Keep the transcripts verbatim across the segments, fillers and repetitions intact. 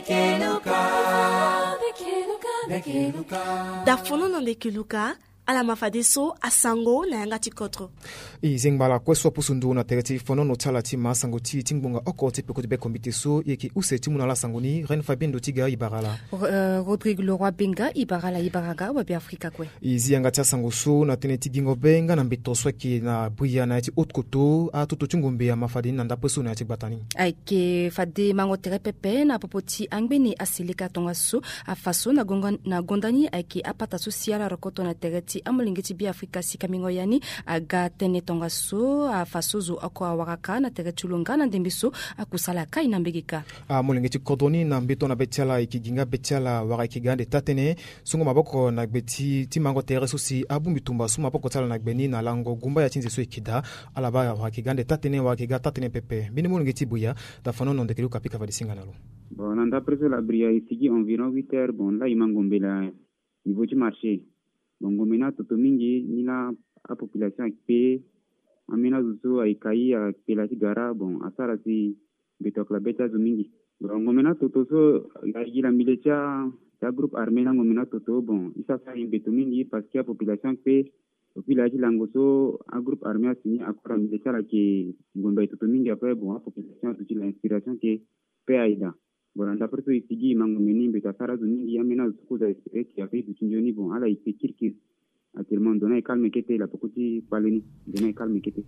da fono non de kiluka ala mafadeso asango na yanga tikotro izengbala kweso pusundu na tereti fono no tala ti masango ti tingbonga oko ti peko be kombiteso yeki use ti munala sangoni Ren Fabien Dotiga Ibarala uh, Rodrigue Leroy Benga Ibarala Ibaraga wa bi Afrika kwe izi yanga ti asango so na teneti gingo benga na mbito swaki na bria na ti otkoto a toto tungombe ya mafadi na ndapeso na ti batani aike fade mangotere pepe na popoti angbeni asilika tonga so afaso na gonga na gondani aike apata sociala rokoto na tereti amulingeti bi Afrika sikamingo yani aga tene tonga so afasozo akwa waraka na teretulunga na ndembiso akusala kai na mbegeka amulingeti kodoni na mbito na betala ikiginga betala warakigande tatene sungo maboko na gbeti timango tereso si abumbitumba suma boko tala na gbeni na lango gumba ya tinze so ikida alaba warakigande tatene wakiga tatene pepe bini mulingeti buya da fano non dekelu kapika vadisinga nalo bon anda preso la bria ici environ huit heures bon là imangombe la niveau du marché bon gomena toto mingi nila a population pe amena zuzo aikai a pelati gara bon asara si betokla beta zumingi bon gomena toto so la gila milecha ta groupe armé na gomena toto bon isa sa imbeto mingi parce que a population pe population langoso a groupe armé a signé accord milecha la ke gombe toto mingi après bon a population toute l'inspiration que pe aida bon d'après ce ici mangomeni beta sara zumingi amena zuko za espérer qui a fait du tinjoni bon ala ikirkir actuellement donné calme kete la pokoti paleni donné calme kete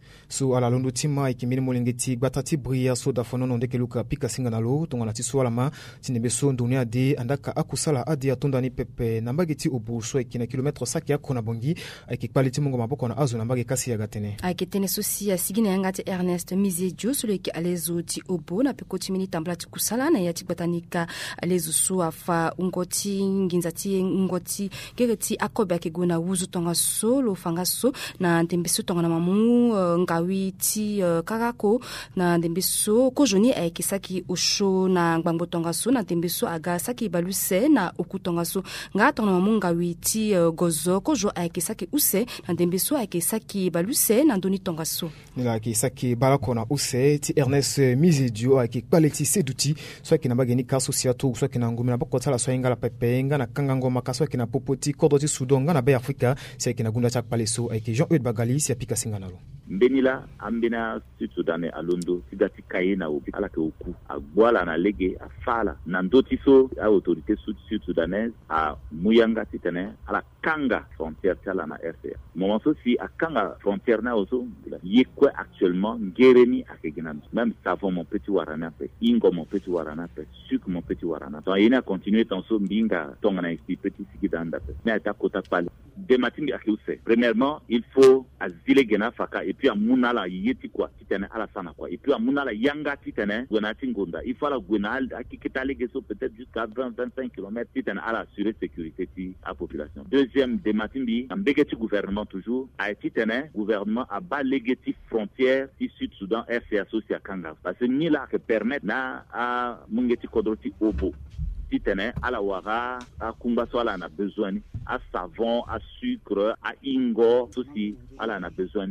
so ala londo tima ikimini molingeti batati bria so da fono non dekeluka pika singa nalo tongana ti swala ma tinebe so ndunia de andaka akusala adi atonda ni pepe nambageti obu so ikina kilometre saki akona bongi aikipaliti mungo maboko na azu nambage kasi ya gatene aiketene sosi ya sigine yangati Ernest Mizedio so leki alezo ti obu na pekoti mini tamblati kusala na yati batanika alezo so afa ungoti nginzati ngoti gereti akobe kegona wuzu tonga so lo fanga so na ndembeso tonga na mamu uh, ngawi ti uh, karako na ndembeso ko joni aikisaki osho na ngbango tonga so na ndembeso aga saki baluse na okutonga so nga tonga mamu ngawi ti uh, gozo ko jo aikisaki use na ndembeso aikisaki baluse na ndoni tonga so nila aikisaki balako na use ti Ernest Mizedio aikipaleti seduti so kina bageni kaso siato so kina ngumi na boko tala so ingala pepe nga na kangango makaso kina popoti kodoti sudonga na be Afrika si kina gunda chak paleso aiki Jean-Eudes Bagali si apika singanalo mbenila ambena Sud Sudanais alondo sidati kaye na obi ala ke oku agwala na lege afala na ndoti so a autorité Sud Sudanaise a muyanga titene ala kanga frontière tala na R C A moment so si a kanga frontière na oso yekwe actuellement ngereni akegina même savon mon petit warana pe ingo mon petit warana pe sucre mon petit warana donc il a continué ton so mbinga tonga na ici petit sikidanda pe mais ta kota pale de matingi akuse premièrement il faut azile gena faka et puis amuna la yeti kwa titene ala sana kwa et puis amuna la yanga titene gona tingonda il faut la gona akikitale geso peut-être jusqu'à vingt à vingt-cinq kilomètres titene ala assurer sécurité ti a population deuxième de matingi ambegeti gouvernement toujours a titene gouvernement a ba legeti frontière ti Sud Soudan R C A socia kanga parce que ni la que permettre na a mungeti kodroti obo titene ala wara a kumba so ala na besoin a savon a sucre a ingo aussi ala na besoin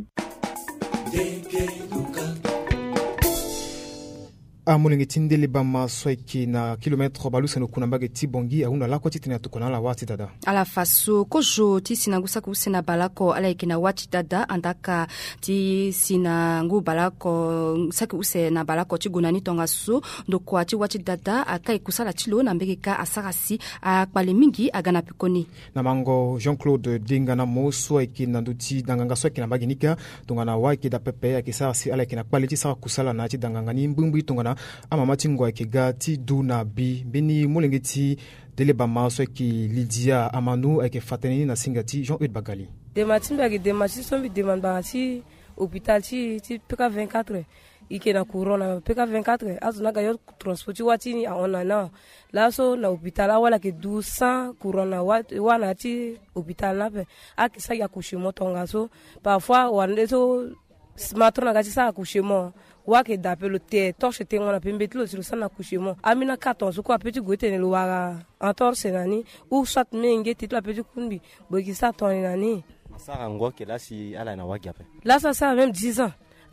a mulingi tindeli bama soiki na kilometre balusa no kuna mbage tibongi auna lako titina tukona la wati dada ala faso kojo ti sinagusa kusina balako ala ikina wati dada andaka ti sinangu balako saki use na balako ti gunani tonga so ndoko ati wati dada akai kusala tilo na mbege ka asarasi a kwale mingi agana pikoni na mango Jean-Claude Dingana moso ikina nduti danganga soiki na mbage nika tonga na waki da pepe akisarasi ala ikina kwale ti sa kusala na ti danganga ni mbumbu tonga na ama matingwa kigati duna bi bini mulengeti dele bama so ki Lydia Amanu ake fateni na singati Jean-Eudes Bagali de matimba ki de mati so bi demanda si hôpital ci ci P K vingt-quatre ike na corona P K vingt-quatre azuna ga yo transporti watini a ona na la so na hôpital wala ke douze cents corona wana ti hôpital na pe akisa ya kushimo tonga so parfois wande so matrona ga sa kushimo wake d'appel te torche te ngona pembetlo sur sana kushimo amina quatorze ko apeti gote ne luara entorse nani ou soit menge titla apeti kunbi boki sa ton nani ça rango ke là si ala na waki ape là ça ça même dix ans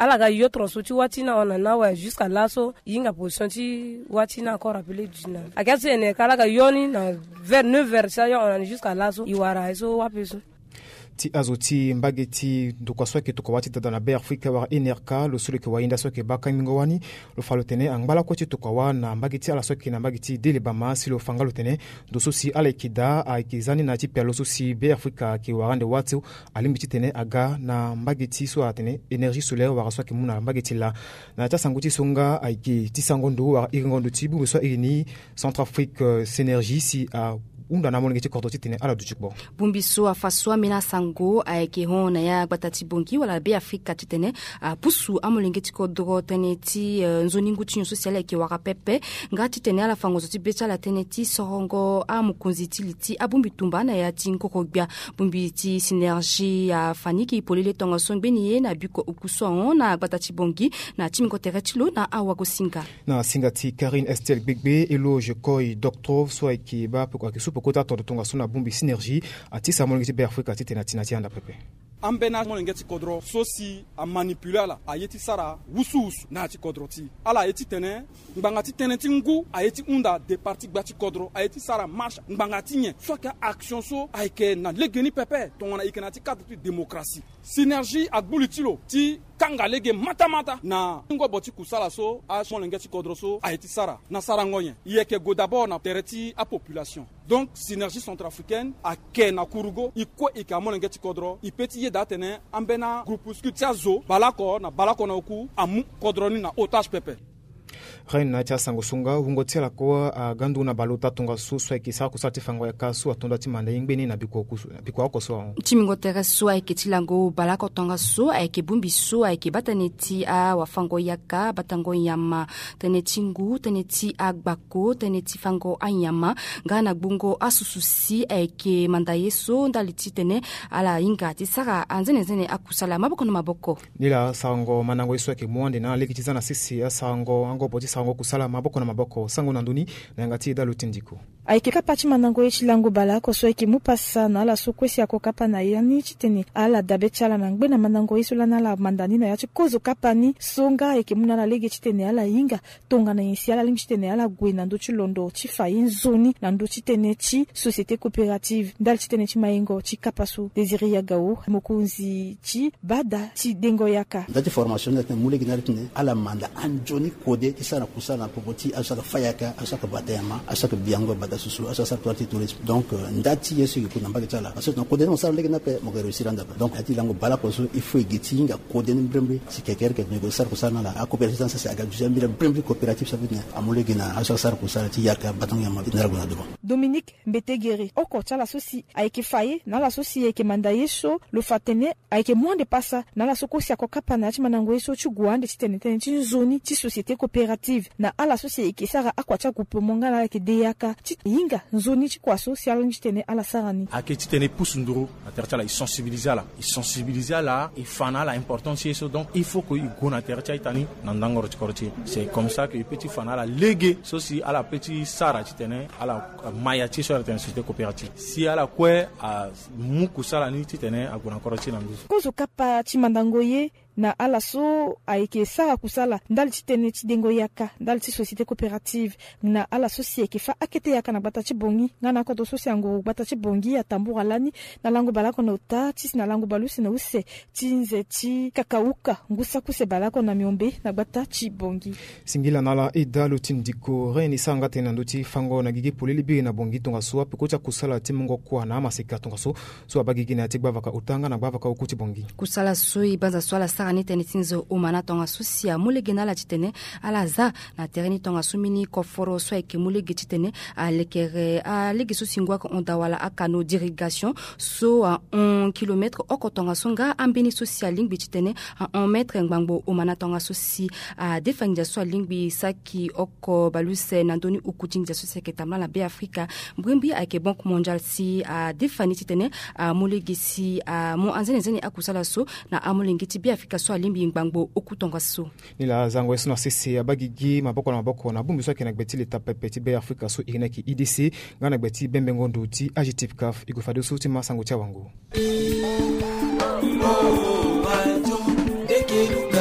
ala ga yo tronso ti watina ona na wa jusqu'à là so yinga position ti watina encore appelé dina akasi ene kala ga yoni na vers neuf heures ça yo ona jusqu'à là so iwara so wapeso ti azo ti mbage ti ndukwa sweke tuko wati tada na be Afrika wa N R K lo sulu ke wainda sweke baka mingo wani lo falo tene angbala ko ti tuko wa na mbage ti ala sweke na mbage ti dele bama si lo fangalo tene do so si ala ikida a ikizani na ti pelo so si be Afrika ki warande watu alimbi ti tene aga na mbage ti so atene énergie solaire wa sweke muna mbage ti la na ta sanguti songa a iki ti sangondo wa iringondo ti bu so irini Centrafrique Synergie si a unda na monge ti kordo ti tene ala du chukbo bumbiso afaswa mina sango ayeke hona ya batati bongi wala be Afrika ti tene a pusu amolenge ti kodro tene ti uh, nzoningu ti nyoso siala ke waka pepe ngati tene ala fangozo ti becha la tene ti sorongo a mukonzi ti liti abumbi tumba na ya ti nkokobia bumbi ti Synergie a faniki polele tonga songbeni ye na biko ukuso on na batati bongi na timingo teretilo na awago singa na singa ti Karine Estelle Gbegbe eloge koi doctor so ki ba pe kwa ki supo kota to tonga sona bumbi Synergie ati sa mongi ti be Afrika ti tena tina ti anda pepe ambena mongi ti kodro sosi a manipuler la ayeti sara wusu wusu na ti kodro ti ala ayeti tene ngbanga ti tene ti ngu ayeti unda de parti gbati kodro ayeti sara marche ngbanga ti nye so ka action so ayeke na legeni pepe tongana ikena ti cadre ti démocratie Synergie agbuli ti lo ti kanga lege mata mata na ngo boti kusala so a mongi ti kodro so ayeti sara na sara ngoye yeke go d'abord na tereti a population donc Synergie centrafricaine a ke na kurugo iko ika mongi ti kodro ipeti datene ambena groupuscule tiazo balako na balako na oku amu kodroni na otage pepe Rain na tia sango sunga hungo tia la ko a gandu na balota tonga su so ki sa ku sa ti fango ya ka su atonda ti manda ngbeni na biko ku biko ko so timingo tere so ay ke tilango balako tonga so ay ke bumbi so ay ke bataneti a wa fango yaka batango yama tenetingu teneti agbako teneti fango anyama ngana bungo asususi ay ke manda yeso ndaliti tene ala inga ti sara anzene zene akusala maboko na maboko nila sango manango yeso ke mwande na lekitizana sisi sango ango boti sango kusala maboko na maboko sango na nduni na ngati da lutindiko aike kapati manango yechi lango balako so eki mupasa na ala sokwesi yako kapa na yani chitene ala dabe chala na ngbe na manango yesu la na la mandani na yachi kozo kapani songa eki muna na lege chitene ala inga tonga na yensi ala limbi chitene ala gwe na ndo chilondo chifa inzoni na ndo chitene chi société coopérative ndal chitene chi maingo chi kapasu desiri ya gao mokunzi chi bada chi dengo yaka ndati formation na mule ginalitne ala manda anjoni kode kisana kusana popoti asaka fayaka asaka batema asaka biango bada susu asaka parti tourisme donc ndati yesu ko namba chala parce que kode no sala legna pe mo gero siranda donc ati lango bala ko so il faut gitinga kode ni brembe si keker ke nego sar kusana la a coopérative ça c'est aga jambira brembe coopérative ça veut dire amule gina asaka sar kusana ti yaka batang yama ndara gona do Dominique Mbetegere oko chala sosi aike faye na la sosi aike manda yeso lo fatene aike mwande pasa na la sokosi akokapa na chima nango yeso chugwande chitene tene chi zoni chi société coopérative na ala sosi aike sara akwacha groupe mongala aike deyaka chi yinga zoni chi kwa social chitene ala sarani ake chitene pusunduru aterchala i sensibiliser la i sensibiliser la i fana la importance yeso donc il faut que i gona tercha itani nandangoro chikorchi c'est comme ça que petit fana la légué sosi ala petit sara chitene ala maya chi sur la société coopérative si ala kwe a muku sala ni chitene agona korochi nangu kozo kapa chimandangoye na ala so aike sara kusala ndali chitene chidengo yaka ndali chi société coopérative na ala sosie ke fa akete yaka na bata chibongi ngana ko to sosie ngo bata chibongi ya tambura lani na lango balako na uta tis na lango balusi na use tinze chi kakauka ngusa kuse balako na miombe na bata chibongi singila nala ida lutindiko reni sanga tena nduti fango na gigi poleli bi na bongi tonga so pe kocha kusala timungo kwa na masika tonga so so abagigi na tigba vaka utanga na bavaka ukuti bongi kusala so ibanza swala sarani tene tinzo umana tonga susia mulege na la titene ala za na tereni tonga sumini koforo so eke mulege titene alekere alege so singwa ko ondawala akano d'irrigation so a un kilomètre oko tonga songa ambeni social lingbi titene a un mètre ngbango umana tonga susi a defanja so lingbi saki oko baluse nandoni ukutinja so seke tamla la be Afrika mbrimbi ake banque mondiale si a defani titene a mulege si a mo anzene zene akusala so na amulenge ti be Afrika so limbi ngbango okutonga so nila zango esno sisi abagigi maboko na maboko na bumbi so kena gbeti leta pepeti be Afrika so irina ki I D C ngana gbeti bembe ngondo ti agitif kaf igofado so ti masango cha wangu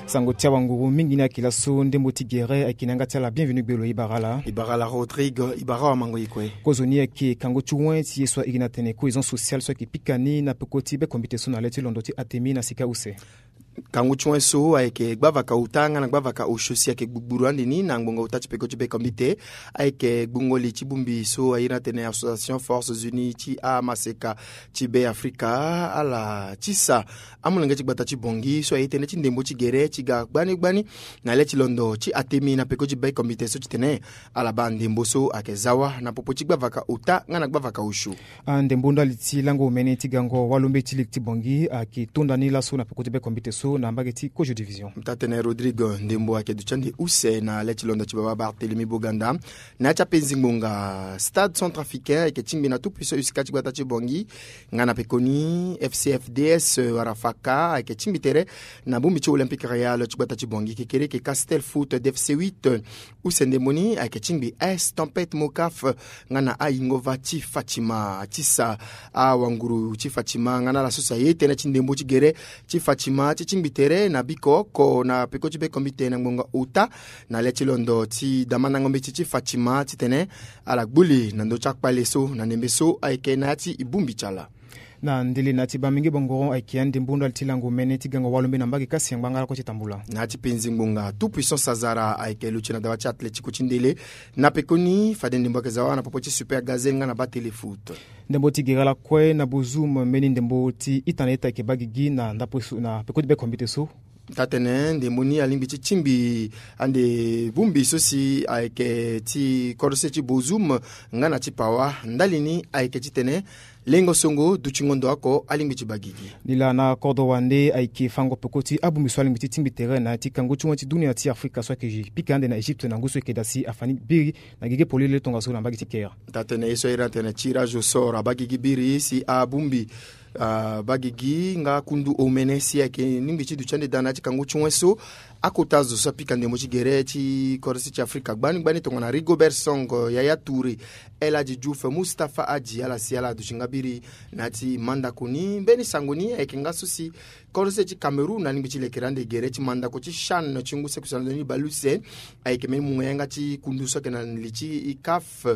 sango tia wanguru mingi na kila so ndembo tigere akinanga tia la bienvenue belo ibarala ibarala Rodrigue ibara wa mango ikwe kozoni ki kango chuwen ti so igina tene cohésion sociale so ki pikani na pekoti be kombite so na leti londoti atemi na sika use kangu chwen so ayeke gbavaka utanga na gbavaka ushosi ayeke gbuggburu andini na ngbongo utati peko ti be komite ayeke gbungoli ti bumbi so ayina tene association forces unies ti amaseka ti be afrika ala ti sa amulenge ti gbata ti bongi so aye tene ti ndembo ti gere ti ga gbani gbani na le ti londo ti atemi na peko ti be komite so ti tene ala ba ndembo so ayeke zawa na popo ti gbavaka uta nga na gbavaka ushu ndembo ndali ti lango umene ti gango walombe ti lik ti bongi ayeke tondani laso na peko ti be komite so na mbageti kojo division mtatene Rodrigue ndembo ake duchandi use na leti londo chibaba Barthélemy Boganda na cha penzingonga stade centrafricain eke timbi na tout puissant usikati gwata chibongi ngana pekoni F C F D S warafaka eke timbi tere na bumbi chi olympique real chibata chibongi kekere ke Castel Foot D F C huit use ndemoni eke timbi S Tempête Mokaf ngana aingova ti Fatima tisa a wanguru ti Fatima ngana la société na chindembo chi gere ti Fatima ti bitere na biko ko na peko ti be komite na ngonga uta na leti londo ti damana ngombe ti Fatima ti tene ala gbuli na ndo chakpale so na nembe so ayeke na ti ibumbi chala na ndili na ti bamingi bongo ayeke ande mbundu ti lango mene ti gango walombe na mbage kasi yangbanga ko ti tambula na ti penzi ngbonga tout puissance azara ayeke luchi na dawa ti atletico ti ndele na pekoni fade ndembo ayeke zawa na popo ti super gazel nga na ba telefoot ndembo ti gera la kue na bozum meni ndembo ti itana eta ayeke ba gigi na ndapo na peko ti be komite so tatene ndembo ni alimbi ti timbi ande bumbi so si ayeke ti korose ti bozum nga na ti pawa ndali ni ayeke ti tene lengo songo duchi ngondo ako alimbi ti bagigi lila na kordo wande ayeke fango peko ti abumbi so alimbi ti timbi tere na ti kango ti wen ti dunia ti afrika so ayeke pika ande na Égypte na ngu so yeke da si afani biri na gege polele tonga so na mbage ti kera tatene ye so ira tene tirage au sort abagigi biri si abumbi Uh, bagigi nga kundu omene si ayeke nimbi ti duchande dana ti kango ti wen so akota zo so apika ndembo ti gere ti korisi ti afrika gbani gbani tongana Rigobert Song Yaya Touré El Hadji Diouf Moustapha Hadji ala si ala duchi nga biri na ti mandako ni mbeni sango ni ayeke nga so si korisi ti Cameroun na nimbi ti lekere ande gere ti mandako ti CHAN ti ngu sekusala ni baluse ayeke mbeni munga yanga ti kundu so ayeke na li ti C A F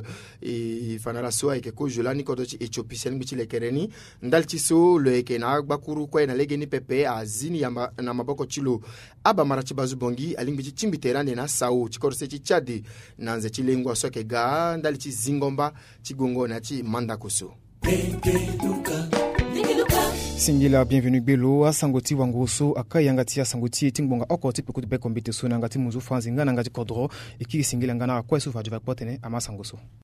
e fana la so ayeke kozo la ni kordo ti Éthiopie si nimbi ti lekere ni ndali ti so lo yeke na agbakuru kue na lege ni pepe azini yamba na maboko ti lo abamara ti bazu bongi alimbi ti timbi tere ande na sao ti korose ti Tchad na nze ti lengua so ayeke ga ndali ti zingomba ti gongo na ti mandako so singila bienvenue belo asango ti wango so aka yanga ti asango ti ti ngbonga oko ti peko ti be kombite so na nga ti munzu franzi nga na nga ti kodro e kiri singila nga na akue so fa diva potene ama sango so